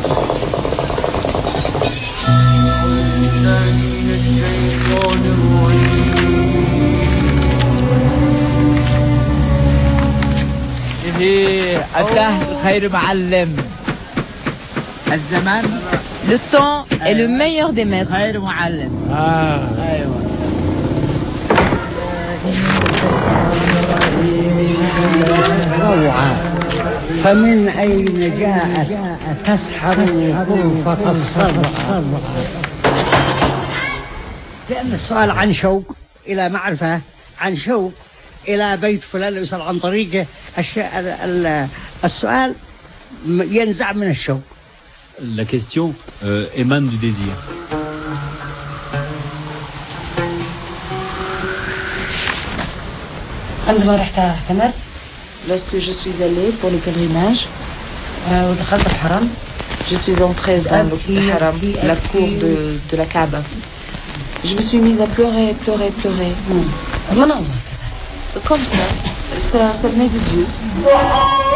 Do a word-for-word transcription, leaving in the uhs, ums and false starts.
Le temps est le meilleur des maîtres. Ah. روعة. فمن أين جاءت تسحر غرفة الصرع؟ لأن السؤال عن شوق إلى معرفة، عن شوق إلى بيت فلان يسأل عن طريقه. السؤال ينزع من الشوق. La question euh, émane du désir. عندما رحت اعتمر. Lorsque je suis allée pour le pèlerinage, ودخلت الحرم. je suis entrée dans le haram, la cour de, de la Kaaba. Je me suis mise à pleurer, pleurer, pleurer. Mm. Comme ça, ça, ça venait de Dieu.